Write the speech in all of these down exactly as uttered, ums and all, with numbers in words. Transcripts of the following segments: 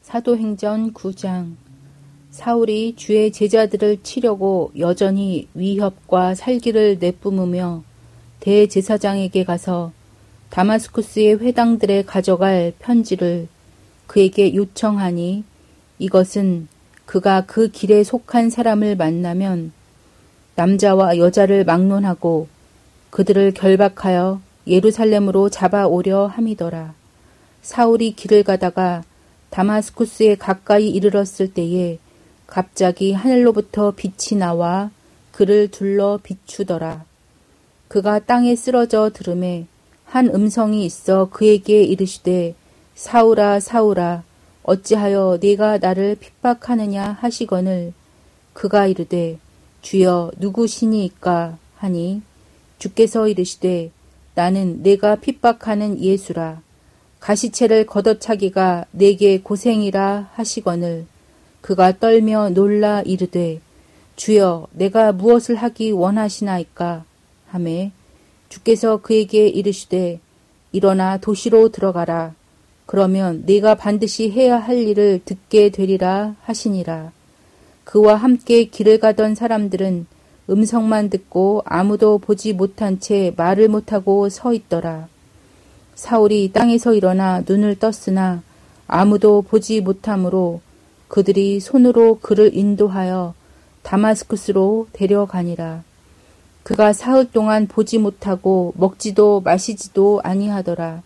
사도행전 구 장. 사울이 주의 제자들을 치려고 여전히 위협과 살기를 내뿜으며 대제사장에게 가서 다마스쿠스의 회당들에 가져갈 편지를 그에게 요청하니, 이것은 그가 그 길에 속한 사람을 만나면 남자와 여자를 막론하고 그들을 결박하여 예루살렘으로 잡아오려 함이더라. 사울이 길을 가다가 다마스쿠스에 가까이 이르렀을 때에 갑자기 하늘로부터 빛이 나와 그를 둘러 비추더라. 그가 땅에 쓰러져 들음에 한 음성이 있어 그에게 이르시되, 사울아 사울아 어찌하여 네가 나를 핍박하느냐 하시거늘, 그가 이르되, 주여 누구시니이까 하니, 주께서 이르시되, 나는 네가 핍박하는 예수라. 가시체를 걷어차기가 내게 고생이라 하시거늘, 그가 떨며 놀라 이르되, 주여 내가 무엇을 하기 원하시나이까 하매, 주께서 그에게 이르시되, 일어나 도시로 들어가라. 그러면 네가 반드시 해야 할 일을 듣게 되리라 하시니라. 그와 함께 길을 가던 사람들은 음성만 듣고 아무도 보지 못한 채 말을 못하고 서 있더라. 사울이 땅에서 일어나 눈을 떴으나 아무도 보지 못하므로 그들이 손으로 그를 인도하여 다마스쿠스로 데려가니라. 그가 사흘 동안 보지 못하고 먹지도 마시지도 아니하더라.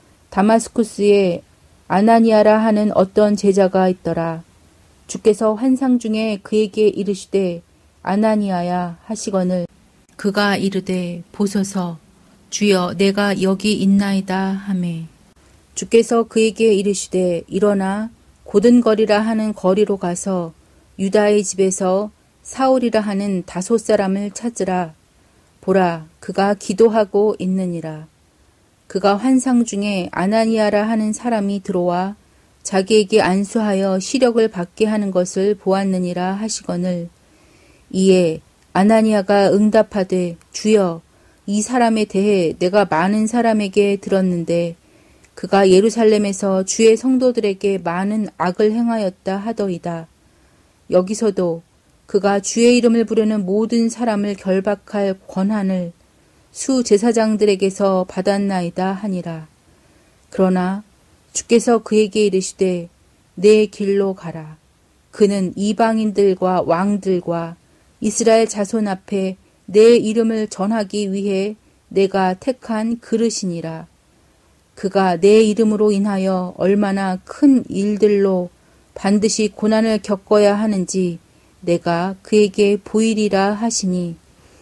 다마스쿠스에 아나니아라 하는 어떤 제자가 있더라. 주께서 환상 중에 그에게 이르시되, 아나니아야 하시거늘, 그가 이르되, 보소서, 주여 내가 여기 있나이다 하매, 주께서 그에게 이르시되, 일어나 고든거리라 하는 거리로 가서 유다의 집에서 사울이라 하는 다섯 사람을 찾으라. 보라, 그가 기도하고 있느니라. 그가 환상 중에 아나니아라 하는 사람이 들어와 자기에게 안수하여 시력을 받게 하는 것을 보았느니라 하시거늘, 이에 아나니아가 응답하되, 주여 이 사람에 대해 내가 많은 사람에게 들었는데 그가 예루살렘에서 주의 성도들에게 많은 악을 행하였다 하더이다. 여기서도 그가 주의 이름을 부르는 모든 사람을 결박할 권한을 수 제사장들에게서 받았나이다 하니라. 그러나 주께서 그에게 이르시되, 내 길로 가라. 그는 이방인들과 왕들과 이스라엘 자손 앞에 내 이름을 전하기 위해 내가 택한 그릇이니라. 그가 내 이름으로 인하여 얼마나 큰 일들로 반드시 고난을 겪어야 하는지 내가 그에게 보이리라 하시니,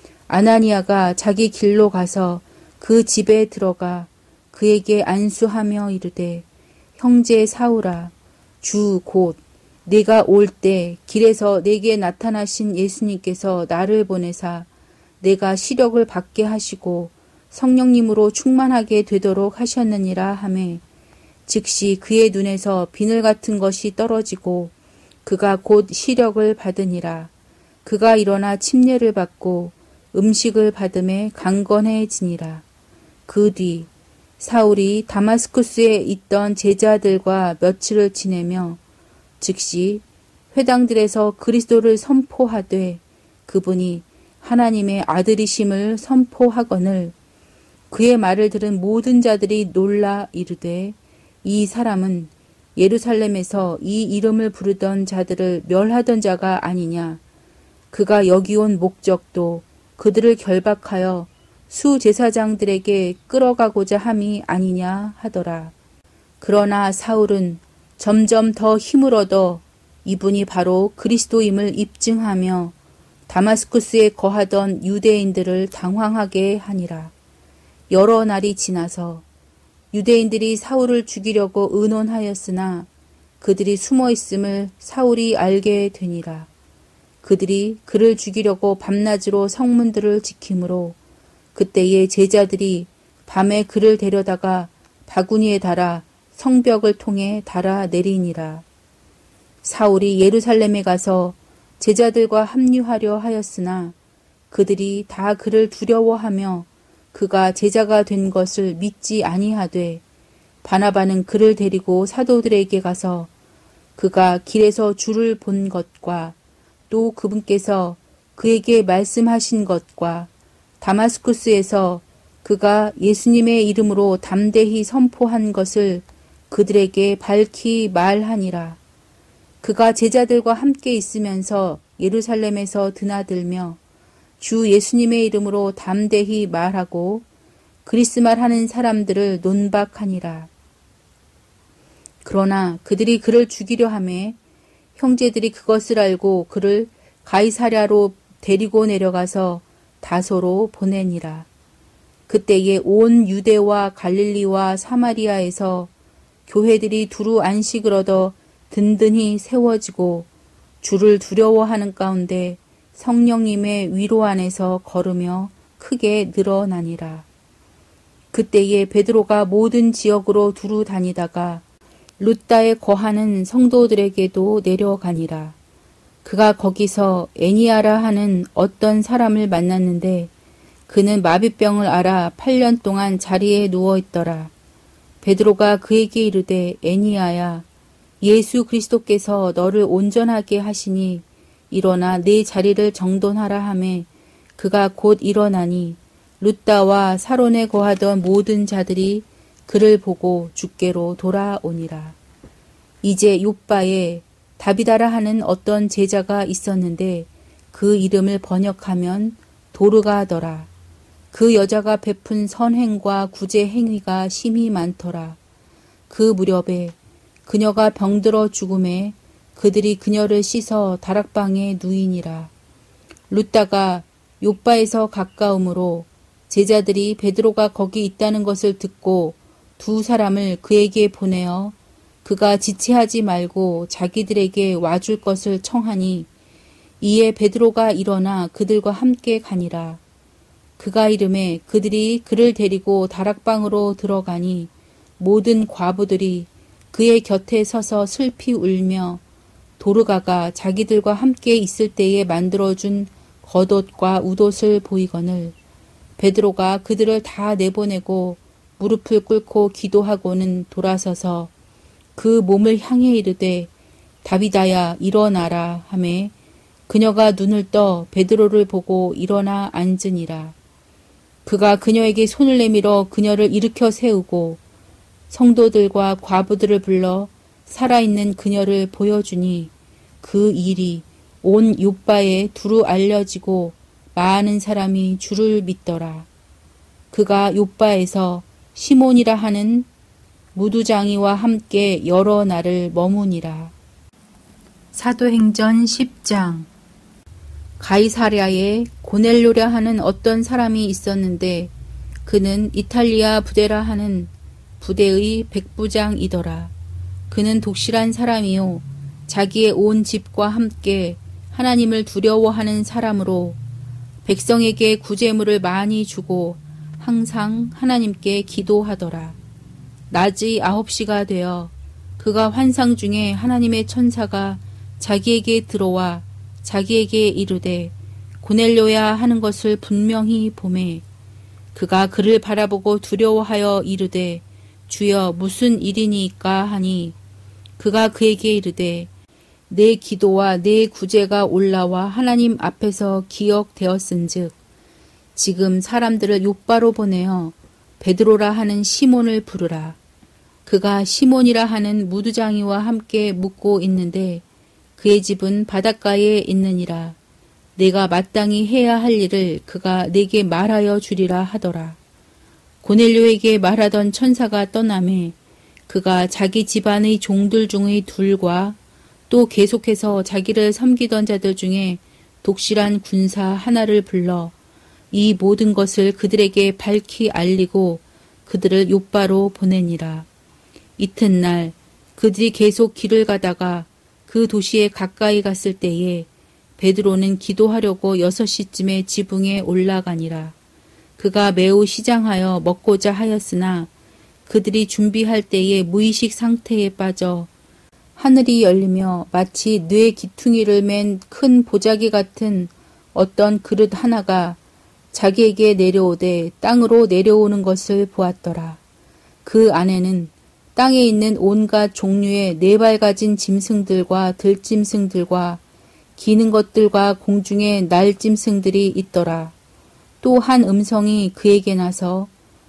아나니아가 자기 길로 가서 그 집에 들어가 그에게 안수하며 이르되, 형제 사울아, 주 곧 네가 올 때 길에서 내게 나타나신 예수님께서 나를 보내사 내가 시력을 받게 하시고 성령님으로 충만하게 되도록 하셨느니라 하매, 즉시 그의 눈에서 비늘 같은 것이 떨어지고 그가 곧 시력을 받으니라. 그가 일어나 침례를 받고 음식을 받음에 강건해지니라. 그 뒤 사울이 다마스쿠스에 있던 제자들과 며칠을 지내며 즉시 회당들에서 그리스도를 선포하되 그분이 하나님의 아들이심을 선포하거늘, 그의 말을 들은 모든 자들이 놀라 이르되, 이 사람은 예루살렘에서 이 이름을 부르던 자들을 멸하던 자가 아니냐. 그가 여기 온 목적도 그들을 결박하여 수 제사장들에게 끌어가고자 함이 아니냐 하더라. 그러나 사울은 점점 더 힘을 얻어 이분이 바로 그리스도임을 입증하며 다마스쿠스에 거하던 유대인들을 당황하게 하니라. 여러 날이 지나서 유대인들이 사울을 죽이려고 의논하였으나 그들이 숨어 있음을 사울이 알게 되니라. 그들이 그를 죽이려고 밤낮으로 성문들을 지키므로 그때에 제자들이 밤에 그를 데려다가 바구니에 달아 성벽을 통해 달아 내리니라. 사울이 예루살렘에 가서 제자들과 합류하려 하였으나 그들이 다 그를 두려워하며 그가 제자가 된 것을 믿지 아니하되, 바나바는 그를 데리고 사도들에게 가서 그가 길에서 주를 본 것과 또 그분께서 그에게 말씀하신 것과 다마스쿠스에서 그가 예수님의 이름으로 담대히 선포한 것을 그들에게 밝히 말하니라. 그가 제자들과 함께 있으면서 예루살렘에서 드나들며 주 예수님의 이름으로 담대히 말하고 그리스말 하는 사람들을 논박하니라. 그러나 그들이 그를 죽이려 하매 형제들이 그것을 알고 그를 가이사랴로 데리고 내려가서 다소로 보내니라. 그때에 온 유대와 갈릴리와 사마리아에서 교회들이 두루 안식을 얻어 든든히 세워지고 주를 두려워하는 가운데 성령님의 위로 안에서 걸으며 크게 늘어나니라. 그때에 베드로가 모든 지역으로 두루 다니다가 룻다에 거하는 성도들에게도 내려가니라. 그가 거기서 애니아라 하는 어떤 사람을 만났는데 그는 마비병을 앓아 팔 년 동안 자리에 누워있더라. 베드로가 그에게 이르되 애니아야 예수 그리스도께서 너를 온전하게 하시니 일어나 네 자리를 정돈하라 하매 그가 곧 일어나니 룻다와 사론에 거하던 모든 자들이 그를 보고 주께로 돌아오니라. 이제 욥바에 다비다라 하는 어떤 제자가 있었는데 그 이름을 번역하면 도르가더라. 그 여자가 베푼 선행과 구제 행위가 심히 많더라. 그 무렵에 그녀가 병들어 죽음에 그들이 그녀를 씻어 다락방에 누이니라. 룻다가 욥바에서 가까우므로 제자들이 베드로가 거기 있다는 것을 듣고 두 사람을 그에게 보내어 그가 지체하지 말고 자기들에게 와줄 것을 청하니 이에 베드로가 일어나 그들과 함께 가니라. 그가 이름에 그들이 그를 데리고 다락방으로 들어가니 모든 과부들이 그의 곁에 서서 슬피 울며 도르가가 자기들과 함께 있을 때에 만들어준 겉옷과 웃옷을 보이거늘 베드로가 그들을 다 내보내고 무릎을 꿇고 기도하고는 돌아서서 그 몸을 향해 이르되 다비다야 일어나라 하매 그녀가 눈을 떠 베드로를 보고 일어나 앉으니라. 그가 그녀에게 손을 내밀어 그녀를 일으켜 세우고 성도들과 과부들을 불러 살아있는 그녀를 보여주니 그 일이 온 욥바에 두루 알려지고 많은 사람이 주를 믿더라. 그가 욥바에서 시몬이라 하는 무두장이와 함께 여러 날을 머무니라. 사도행전 십 장. 가이사랴에 고넬료라 하는 어떤 사람이 있었는데 그는 이탈리아 부대라 하는 부대의 백부장이더라. 그는 독실한 사람이요 자기의 온 집과 함께 하나님을 두려워하는 사람으로 백성에게 구제물을 많이 주고 항상 하나님께 기도하더라. 낮의 아홉 시가 되어 그가 환상 중에 하나님의 천사가 자기에게 들어와 자기에게 이르되 고넬료야 하는 것을 분명히 보매 그가 그를 바라보고 두려워하여 이르되 주여 무슨 일이니까 하니 그가 그에게 이르되 내 기도와 내 구제가 올라와 하나님 앞에서 기억되었은즉 지금 사람들을 욥바로 보내어 베드로라 하는 시몬을 부르라. 그가 시몬이라 하는 무두장이와 함께 묵고 있는데 그의 집은 바닷가에 있느니라. 내가 마땅히 해야 할 일을 그가 내게 말하여 주리라 하더라. 고넬료에게 말하던 천사가 떠나매 그가 자기 집안의 종들 중의 둘과 또 계속해서 자기를 섬기던 자들 중에 독실한 군사 하나를 불러 이 모든 것을 그들에게 밝히 알리고 그들을 욥바로 보내니라. 이튿날 그들이 계속 길을 가다가 그 도시에 가까이 갔을 때에 베드로는 기도하려고 여섯 시쯤에 지붕에 올라가니라. 그가 매우 시장하여 먹고자 하였으나 그들이 준비할 때에 무의식 상태에 빠져 하늘이 열리며 마치 뇌 기퉁이를 맨 큰 보자기 같은 어떤 그릇 하나가 자기에게 내려오되 땅으로 내려오는 것을 보았더라. 그 안에는 땅에 있는 온갖 종류의 네 발 가진 짐승들과 들짐승들과 기는 것들과 공중에 날짐승들이 있더라. 또 한 음성이 그에게 나서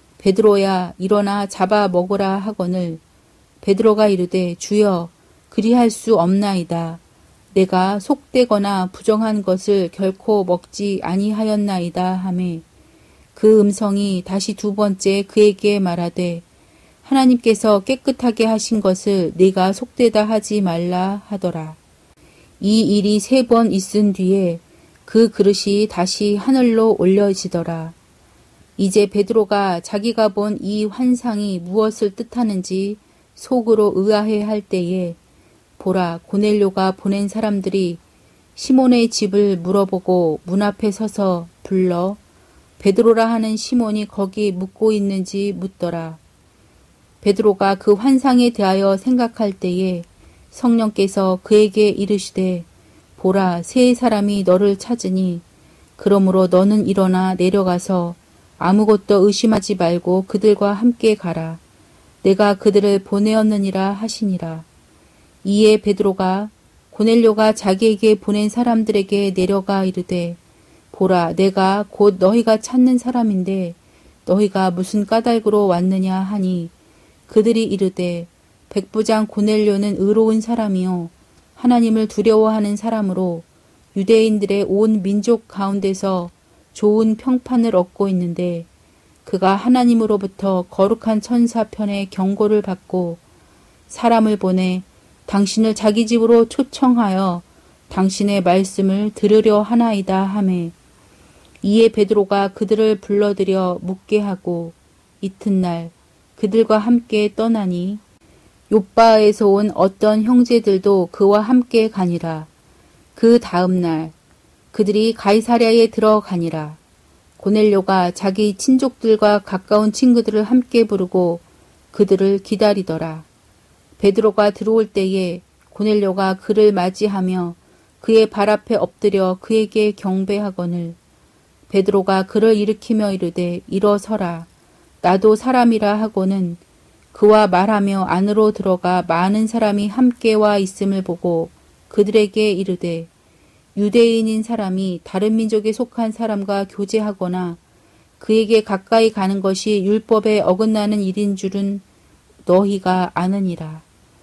베드로야 일어나 잡아 먹으라 하거늘 베드로가 이르되 주여 그리할 수 없나이다. 내가 속되거나 부정한 것을 결코 먹지 아니하였나이다 하매 그 음성이 다시 두 번째 그에게 말하되 하나님께서 깨끗하게 하신 것을 네가 속되다 하지 말라 하더라. 이 일이 세 번 있은 뒤에 그 그릇이 다시 하늘로 올려지더라. 이제 베드로가 자기가 본 이 환상이 무엇을 뜻하는지 속으로 의아해 할 때에 보라 고넬료가 보낸 사람들이 시몬의 집을 물어보고 문 앞에 서서 불러 베드로라 하는 시몬이 거기 묵고 있는지 묻더라. 베드로가 그 환상에 대하여 생각할 때에 성령께서 그에게 이르시되 보라 세 사람이 너를 찾으니 그러므로 너는 일어나 내려가서 아무것도 의심하지 말고 그들과 함께 가라. 내가 그들을 보내었느니라 하시니라. 이에 베드로가 고넬료가 자기에게 보낸 사람들에게 내려가 이르되 보라 내가 곧 너희가 찾는 사람인데 너희가 무슨 까닭으로 왔느냐 하니 그들이 이르되 백부장 고넬료는 의로운 사람이요 하나님을 두려워하는 사람으로 유대인들의 온 민족 가운데서 좋은 평판을 얻고 있는데 그가 하나님으로부터 거룩한 천사 편에 경고를 받고 사람을 보내 당신을 자기 집으로 초청하여 당신의 말씀을 들으려 하나이다 하매 이에 베드로가 그들을 불러들여 묻게 하고 이튿날 그들과 함께 떠나니 욥바에서 온 어떤 형제들도 그와 함께 가니라. 그 다음 날 그들이 가이사랴에 들어가니라. 고넬료가 자기 친족들과 가까운 친구들을 함께 부르고 그들을 기다리더라. 베드로가 들어올 때에 고넬료가 그를 맞이하며 그의 발 앞에 엎드려 그에게 경배하거늘 베드로가 그를 일으키며 이르되 일어서라. 나도 사람이라 하고는 그와 말하며 안으로 들어가 많은 사람이 함께 와 있음을 보고 그들에게 이르되 유대인인 사람이 다른 민족에 속한 사람과 교제하거나 그에게 가까이 가는 것이 율법에 어긋나는 일인 줄은 너희가 아느니라.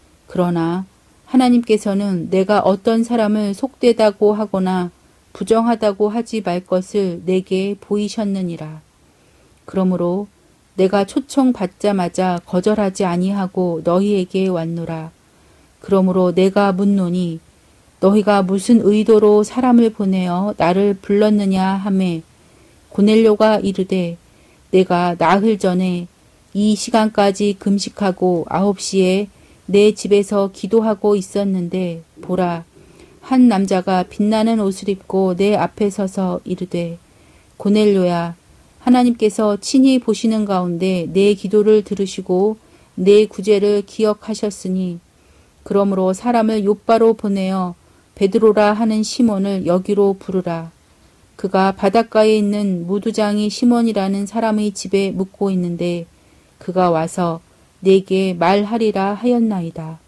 그러나 하나님께서는 내가 어떤 사람을 속되다고 하거나 부정하다고 하지 말 것을 내게 보이셨느니라. 그러므로 내가 초청받자마자 거절하지 아니하고 너희에게 왔노라. 그러므로 내가 묻노니 너희가 무슨 의도로 사람을 보내어 나를 불렀느냐 하매 고넬료가 이르되 내가 나흘 전에 이 시간까지 금식하고 아홉 시에 내 집에서 기도하고 있었는데 보라 한 남자가 빛나는 옷을 입고 내 앞에 서서 이르되 고넬료야 하나님께서 친히 보시는 가운데 내 기도를 들으시고 내 구제를 기억하셨으니 그러므로 사람을 욥바로 보내어 베드로라 하는 시몬을 여기로 부르라. 그가 바닷가에 있는 무두장이 시몬이라는 사람의 집에 묵고 있는데 그가 와서 내게 말하리라 하였나이다.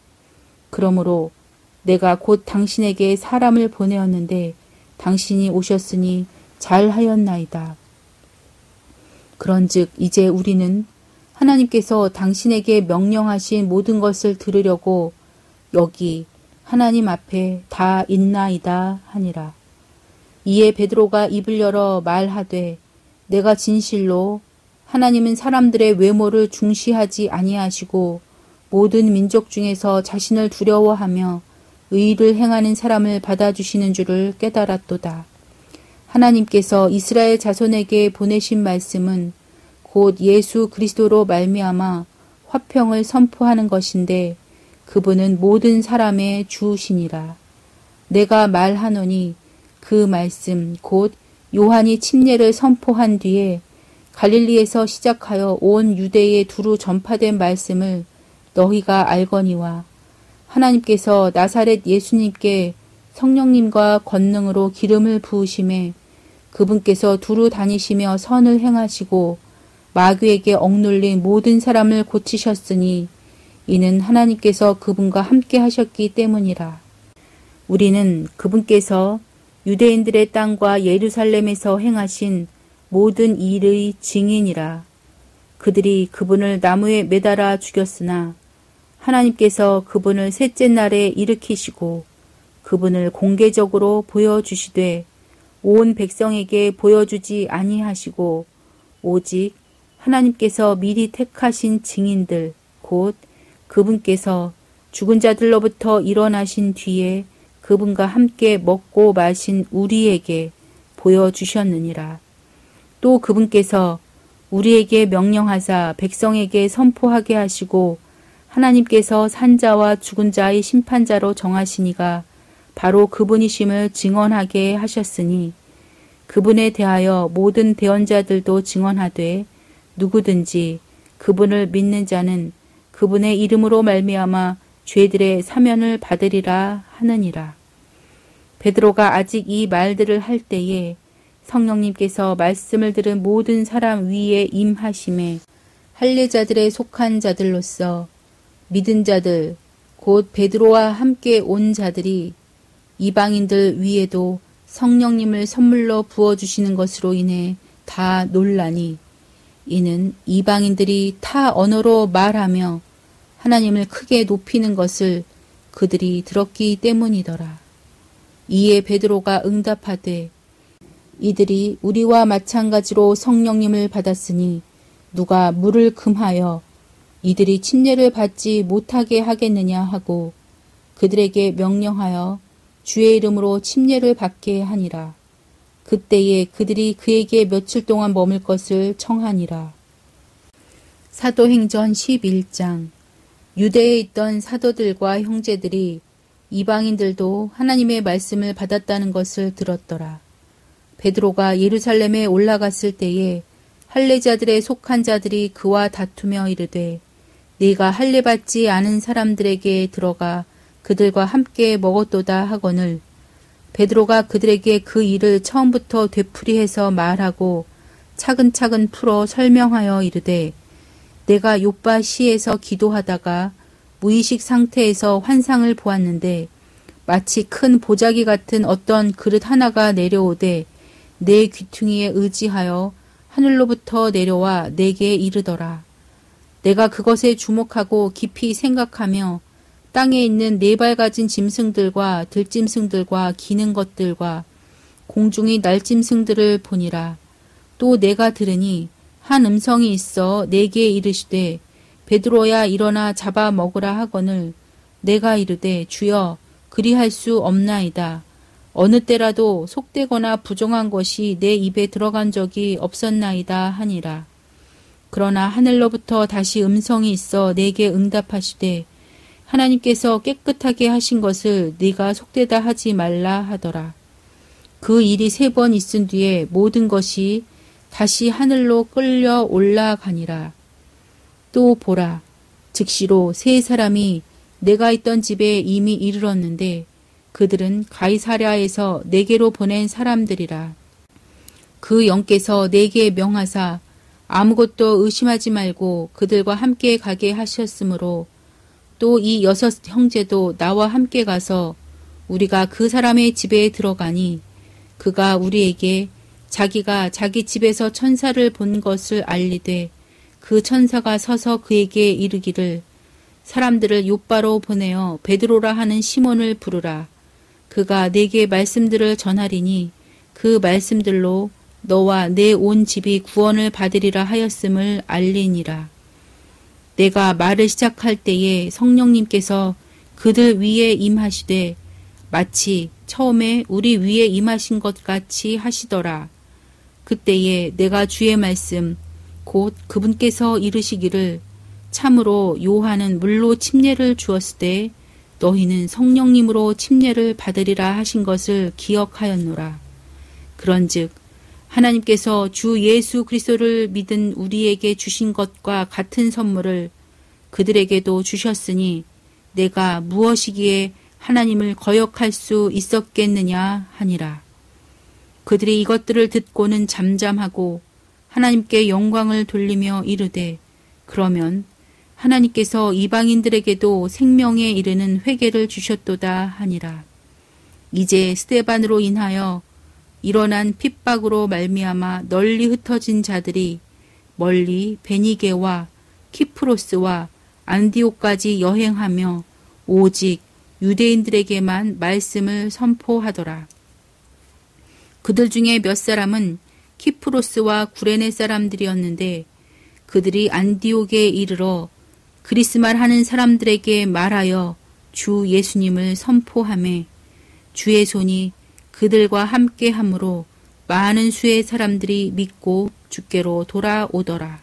그러므로 내가 곧 당신에게 사람을 보내었는데 당신이 오셨으니 잘하였나이다. 그런즉 이제 우리는 하나님께서 당신에게 명령하신 모든 것을 들으려고 여기 하나님 앞에 다 있나이다 하니라. 이에 베드로가 입을 열어 말하되 내가 진실로 하나님은 사람들의 외모를 중시하지 아니하시고 모든 민족 중에서 자신을 두려워하며 의를 행하는 사람을 받아주시는 줄을 깨달았도다. 하나님께서 이스라엘 자손에게 보내신 말씀은 곧 예수 그리스도로 말미암아 화평을 선포하는 것인데 그분은 모든 사람의 주시니라. 내가 말하노니 그 말씀 곧 요한이 침례를 선포한 뒤에 갈릴리에서 시작하여 온 유대에 두루 전파된 말씀을 너희가 알거니와 하나님께서 나사렛 예수님께 성령님과 권능으로 기름을 부으심에 그분께서 두루 다니시며 선을 행하시고 마귀에게 억눌린 모든 사람을 고치셨으니 이는 하나님께서 그분과 함께 하셨기 때문이라. 우리는 그분께서 유대인들의 땅과 예루살렘에서 행하신 모든 일의 증인이라. 그들이 그분을 나무에 매달아 죽였으나 하나님께서 그분을 셋째 날에 일으키시고 그분을 공개적으로 보여주시되 온 백성에게 보여주지 아니하시고 오직 하나님께서 미리 택하신 증인들 곧 그분께서 죽은 자들로부터 일어나신 뒤에 그분과 함께 먹고 마신 우리에게 보여주셨느니라. 또 그분께서 우리에게 명령하사 백성에게 선포하게 하시고 하나님께서 산자와 죽은 자의 심판자로 정하시니가 바로 그분이심을 증언하게 하셨으니 그분에 대하여 모든 대언자들도 증언하되 누구든지 그분을 믿는 자는 그분의 이름으로 말미암아 죄들의 사면을 받으리라 하느니라. 베드로가 아직 이 말들을 할 때에 성령님께서 말씀을 들은 모든 사람 위에 임하심에 할례자들에 속한 자들로서 믿은 자들 곧 베드로와 함께 온 자들이 이방인들 위에도 성령님을 선물로 부어주시는 것으로 인해 다 놀라니 이는 이방인들이 타 언어로 말하며 하나님을 크게 높이는 것을 그들이 들었기 때문이더라. 이에 베드로가 응답하되 이들이 우리와 마찬가지로 성령님을 받았으니 누가 물을 금하여 이들이 침례를 받지 못하게 하겠느냐 하고 그들에게 명령하여 주의 이름으로 침례를 받게 하니라. 그때에 그들이 그에게 며칠 동안 머물 것을 청하니라. 사도행전 십일 장. 유대에 있던 사도들과 형제들이 이방인들도 하나님의 말씀을 받았다는 것을 들었더라. 베드로가 예루살렘에 올라갔을 때에 할례자들에 속한 자들이 그와 다투며 이르되 네가 할례받지 않은 사람들에게 들어가 그들과 함께 먹었도다 하거늘 베드로가 그들에게 그 일을 처음부터 되풀이해서 말하고 차근차근 풀어 설명하여 이르되 내가 요빠 시에서 기도하다가 무의식 상태에서 환상을 보았는데 마치 큰 보자기 같은 어떤 그릇 하나가 내려오되 내 귀퉁이에 의지하여 하늘로부터 내려와 내게 이르더라. 내가 그것에 주목하고 깊이 생각하며 땅에 있는 네 발 가진 짐승들과 들짐승들과 기는 것들과 공중의 날짐승들을 보니라. 또 내가 들으니 한 음성이 있어 내게 이르시되 베드로야 일어나 잡아 먹으라 하거늘 내가 이르되 주여 그리할 수 없나이다. 어느 때라도 속되거나 부정한 것이 내 입에 들어간 적이 없었나이다 하니라. 그러나 하늘로부터 다시 음성이 있어 내게 응답하시되 하나님께서 깨끗하게 하신 것을 네가 속되다 하지 말라 하더라. 그 일이 세 번 있은 뒤에 모든 것이 다시 하늘로 끌려 올라가니라. 또 보라, 즉시로 세 사람이 내가 있던 집에 이미 이르렀는데 그들은 가이사랴에서 내게로 보낸 사람들이라. 그 영께서 내게 명하사 아무것도 의심하지 말고 그들과 함께 가게 하셨으므로 또 이 여섯 형제도 나와 함께 가서 우리가 그 사람의 집에 들어가니 그가 우리에게 자기가 자기 집에서 천사를 본 것을 알리되 그 천사가 서서 그에게 이르기를 사람들을 요빠로 보내어 베드로라 하는 시몬을 부르라. 그가 내게 말씀들을 전하리니 그 말씀들로 너와 내 온 집이 구원을 받으리라 하였음을 알리니라. 내가 말을 시작할 때에 성령님께서 그들 위에 임하시되 마치 처음에 우리 위에 임하신 것 같이 하시더라. 그때에 내가 주의 말씀 곧 그분께서 이르시기를 참으로 요한은 물로 침례를 주었으되 너희는 성령님으로 침례를 받으리라 하신 것을 기억하였노라. 그런즉 하나님께서 주 예수 그리스도를 믿은 우리에게 주신 것과 같은 선물을 그들에게도 주셨으니 내가 무엇이기에 하나님을 거역할 수 있었겠느냐 하니라. 그들이 이것들을 듣고는 잠잠하고 하나님께 영광을 돌리며 이르되 그러면 하나님께서 이방인들에게도 생명에 이르는 회개를 주셨도다 하니라. 이제 스데반으로 인하여 일어난 핍박으로 말미암아 널리 흩어진 자들이 멀리 베니게와 키프로스와 안디옥까지 여행하며 오직 유대인들에게만 말씀을 선포하더라. 그들 중에 몇 사람은 키프로스와 구레네 사람들이었는데 그들이 안디옥에 이르러 그리스말 하는 사람들에게 말하여 주 예수님을 선포하매 주의 손이 그들과 함께 함으로 많은 수의 사람들이 믿고 주께로 돌아오더라.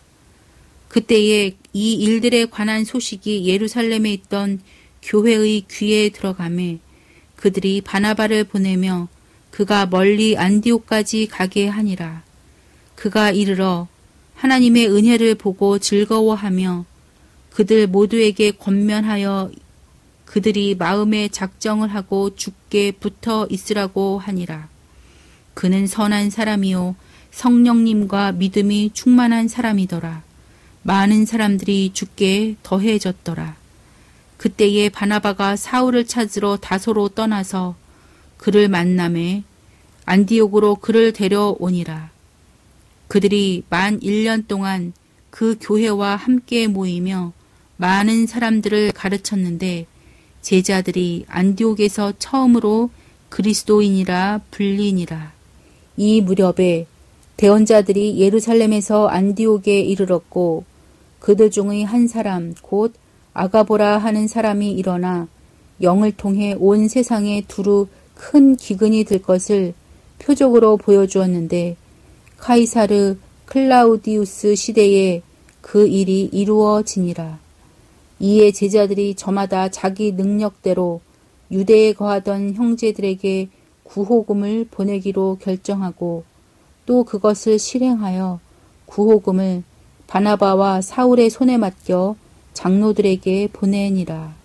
그때에 이 일들에 관한 소식이 예루살렘에 있던 교회의 귀에 들어가매 그들이 바나바를 보내며 그가 멀리 안디옥까지 가게 하니라. 그가 이르러 하나님의 은혜를 보고 즐거워하며 그들 모두에게 권면하여 그들이 마음에 작정을 하고 주께 붙어 있으라고 하니라. 그는 선한 사람이요 성령님과 믿음이 충만한 사람이더라. 많은 사람들이 주께 더해졌더라. 그때에 바나바가 사울을 찾으러 다소로 떠나서 그를 만남에 안디옥으로 그를 데려오니라. 그들이 만 일 년 동안 그 교회와 함께 모이며 많은 사람들을 가르쳤는데 제자들이 안디옥에서 처음으로 그리스도인이라 불리니라. 이 무렵에 대언자들이 예루살렘에서 안디옥에 이르렀고 그들 중의 한 사람 곧 아가보라 하는 사람이 일어나 영을 통해 온 세상에 두루 큰 기근이 들 것을 표적으로 보여주었는데 카이사르 클라우디우스 시대에 그 일이 이루어지니라. 이에 제자들이 저마다 자기 능력대로 유대에 거하던 형제들에게 구호금을 보내기로 결정하고 또 그것을 실행하여 구호금을 바나바와 사울의 손에 맡겨 장로들에게 보내니라.